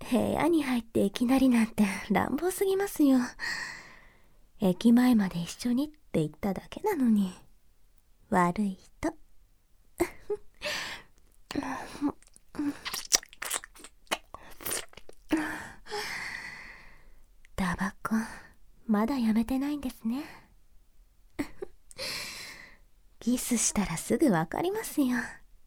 部屋に入っていきなりなんて乱暴すぎますよ。駅前まで一緒にって言っただけなのに。悪い人。タバコ、まだやめてないんですね。キスしたらすぐわかりますよ。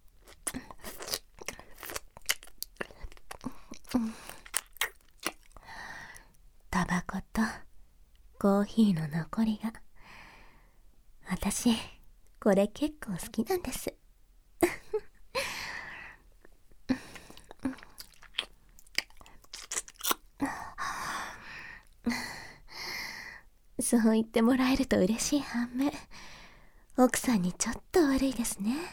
タバコとコーヒーの残りが。私、これ結構好きなんです。そう言ってもらえると嬉しい反面、奥さんにちょっと悪いですね。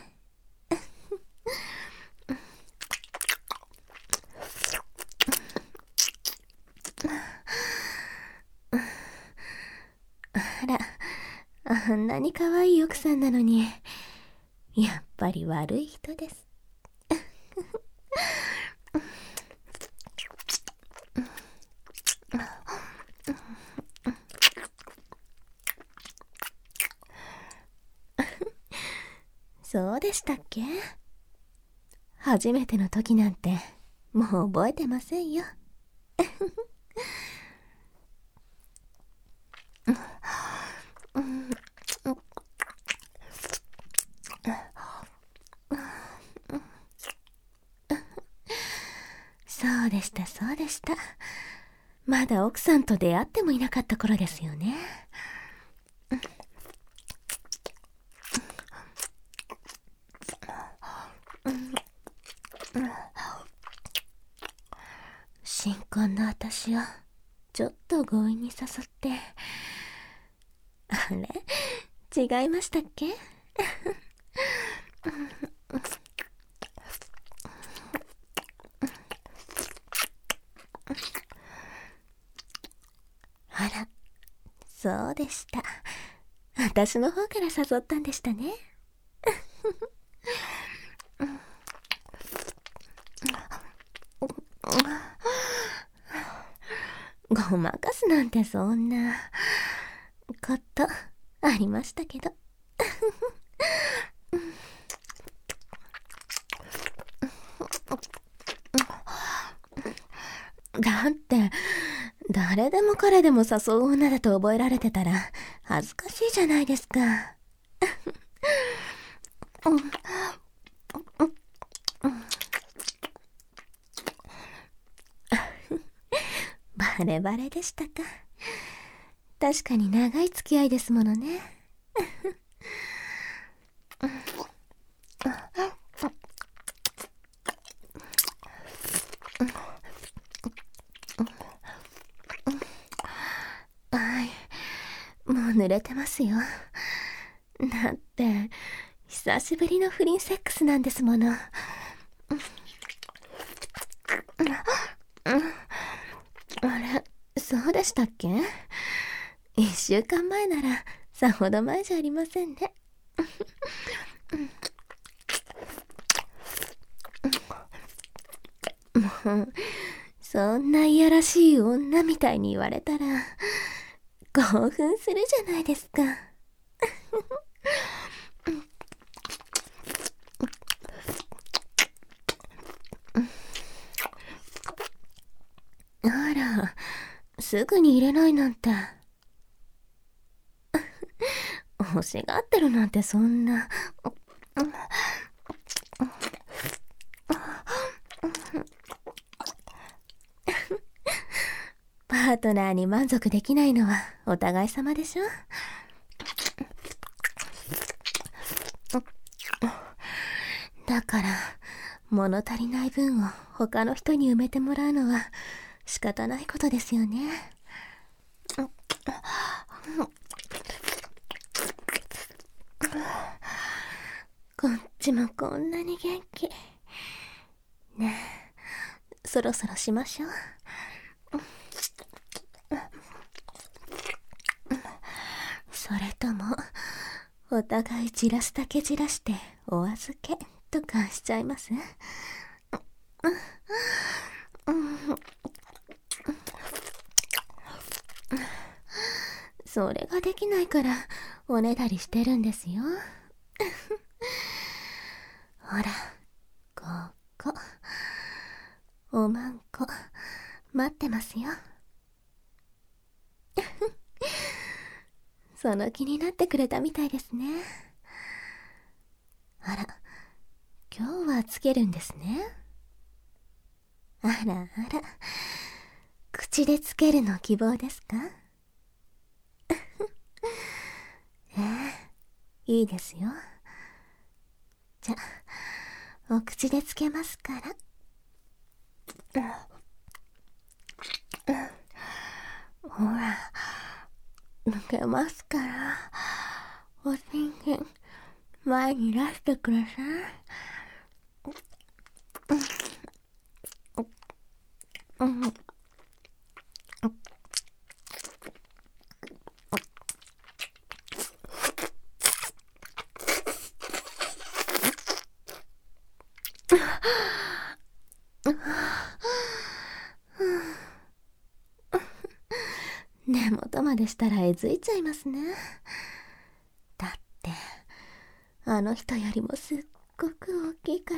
あら、あんなに可愛い奥さんなのに、やっぱり悪い人です。そうでしたっけ？初めての時なんてもう覚えてませんよ。そうでしたそうでした。まだ奥さんと出会ってもいなかった頃ですよね。新婚の私をちょっと強引に誘って、あれ違いましたっけ？あら、そうでした。私の方から誘ったんでしたね。ごまかすなんてそんなことありましたけど。だって誰でも彼でも誘う女だと覚えられてたら恥ずかしいじゃないですか。バレバレでしたか。確かに長い付き合いですものね。はい、もう濡れてますよ。だって久しぶりの不倫セックスなんですもの。あれ、そうでしたっけ？1週間前ならさほど前じゃありませんね。もうそんないやらしい女みたいに言われたら興奮するじゃないですか。あら、すぐに入れないなんて。欲しがってるなんてそんな。パートナーに満足できないのはお互い様でしょ。だから物足りない分を他の人に埋めてもらうのは仕方ないことですよね。こっちもこんなに元気ねえ、そろそろしましょう。それともお互いじらすだけじらしてお預けとかしちゃいます？ それができないからおねだりしてるんですよ。ほら、ここ。おまんこ、待ってますよ。その気になってくれたみたいですね。あら、今日はつけるんですね。あらあら、口でつけるの希望ですか？いいですよ。じゃ、お口でつけますから。ほら、抜けますから、おちんちん、前に出してください。根元までしたらえずいちゃいますね。だって、あの人よりもすっごく大きいから。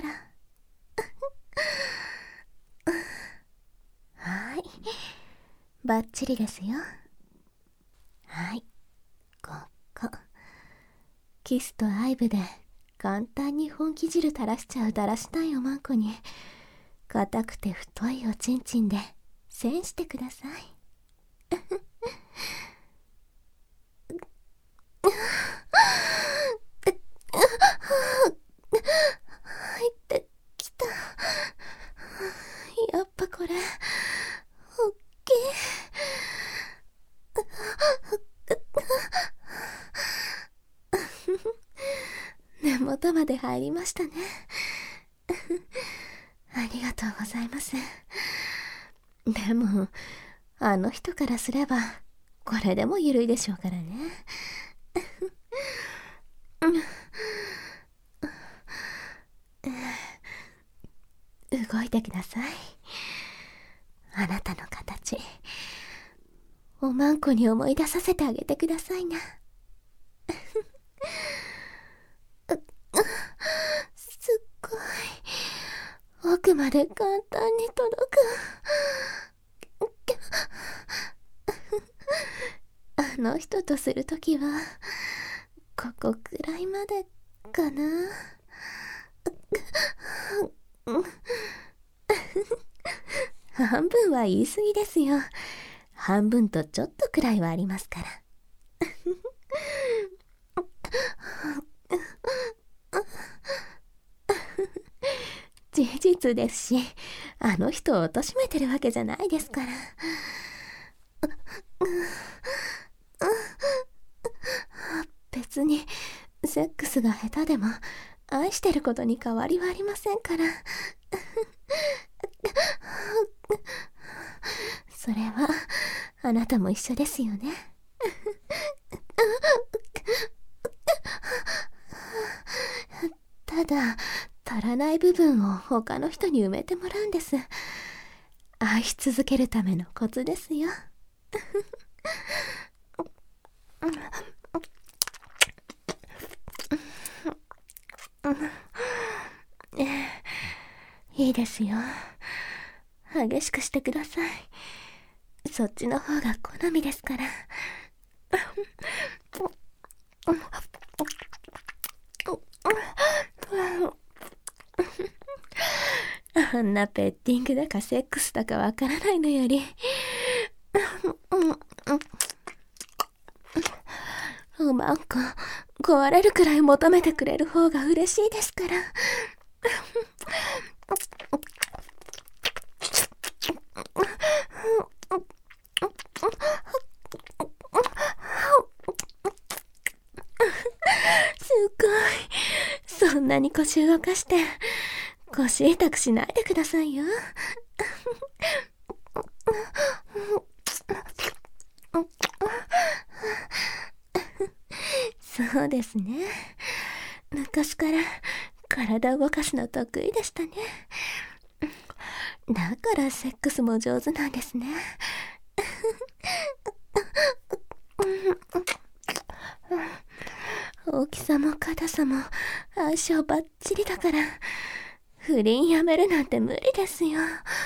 はい。バッチリですよ。はい。ここ。キスと愛撫で簡単に本気汁垂らしちゃうだらしないおまんこに、硬くて太いおちんちんで栓してください。入ってきた。やっぱこれ、おっきい。根元まで入りましたね。ありがとうございます。でも、あの人からすれば、これでも緩いでしょうからね。動いてください。あなたの形、おまんこに思い出させてあげてくださいな。すっごい、奥まで簡単に届く。あの人とするときは、ここくらいまでかな。半分は言い過ぎですよ。半分とちょっとくらいはありますから。事実ですし、あの人を貶めてるわけじゃないですから。別にセックスが下手でも愛してることに変わりはありませんから。それはあなたも一緒ですよね。ただ足らない部分を他の人に埋めてもらうんです。愛し続けるためのコツですよ。いいですよ。激しくしてください。そっちの方が好みですから。あんなペッティングだかセックスだかわからないのより、おまんこ壊れるくらい求めてくれる方が嬉しいですから。すごい。そんなに腰動かして腰痛くしないでくださいよ。そうですね。昔から体動かすの得意でしたね。だからセックスも上手なんですね。 大きさも硬さも相性バッチリだから、不倫やめるなんて無理ですよ。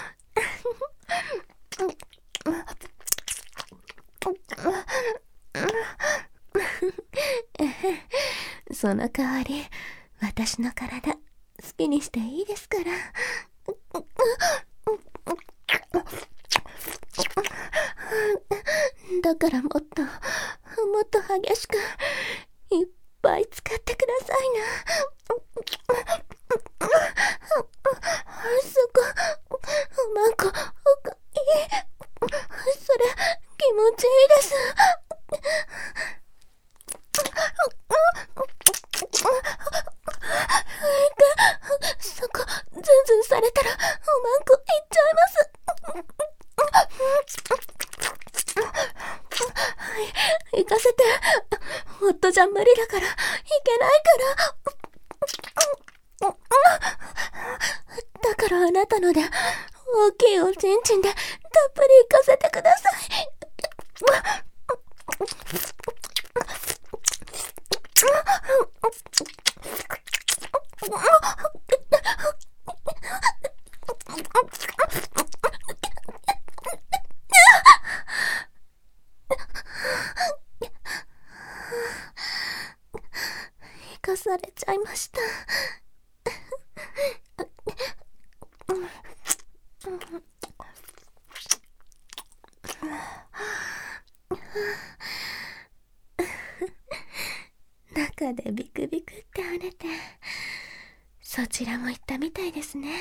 その代わり、私の体好きにしていいですから。だからもっと激しくいっぱい使ってくださいな。そこ、おまんこ、おかいい。それ、気持ちいいです。そこ、ズンズンされたら、おまんこいっちゃいます。行かせて。夫じゃ無理だから、行けないから。だからあなたので、大きいおちんちんで、たっぷり行かせてください。行かされちゃいました。中でビクビクって跳ねて、そちらも行ったみたいですね。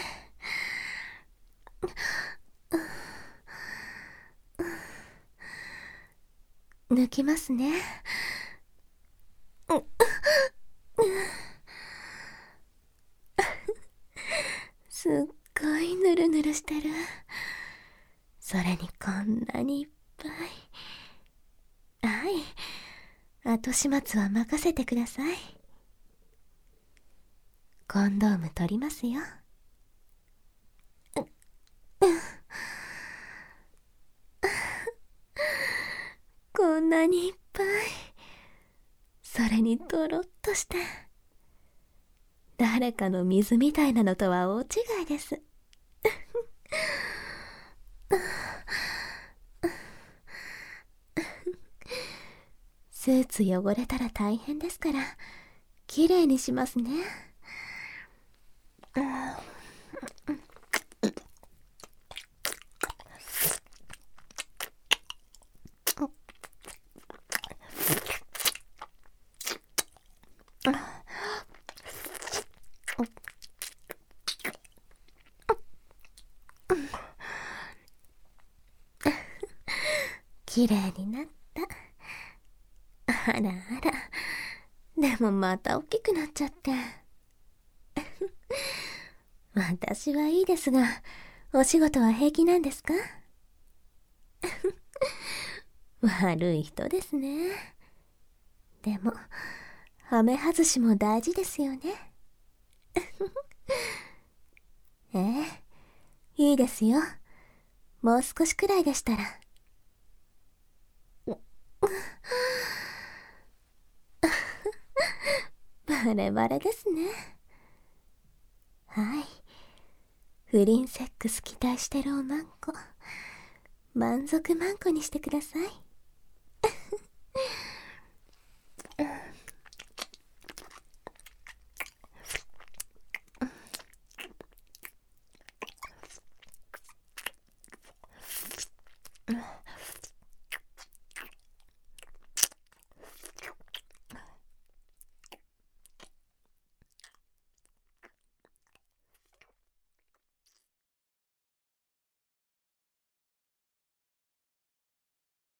抜きますね。すっごいヌルヌルしてる。それにこんなにいっぱい。はい、後始末は任せてください。コンドーム取りますよ。こんなにいっぱい。それにとろっとして、誰かの水みたいなのとは大違いです。スーツ汚れたら大変ですから、きれいにしますね。きれいになった。あらあら、でもまた大きくなっちゃって。私はいいですが、お仕事は平気なんですか？悪い人ですね。でも、はめ外しも大事ですよね。ええ、いいですよ。もう少しくらいでしたら。バレバレですね。はい。不倫セックス期待してるおまんこ、満足まんこにしてください。